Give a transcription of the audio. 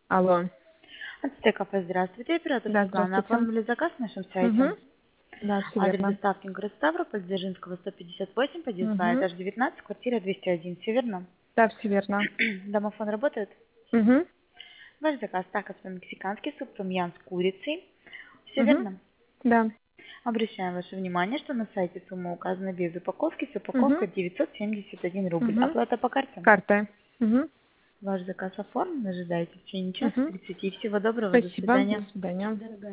Алло. Ацтекафе, здравствуйте. Оператор Да, Светлана. здравствуйте. Оформили заказ на нашем сайте. Угу. Да, все Адрес верно. доставки город Ставрополь, Дзержинского, 158, подъезд 2, Угу. этаж 19, квартира 201. Все верно? Да, все верно. Домофон работает? Угу. Ваш заказ такос по-мексикански, суп том-ям с курицей. Все Угу. верно? Да. Обращаем ваше внимание, что на сайте сумма указана без упаковки, с Угу. упаковкой 971 рубль. Угу. Оплата по карте. Карта. Угу. Ваш заказ оформлен, ожидайте в течение часа Угу. 30. Всего доброго, до Спасибо. До свидания. свидания.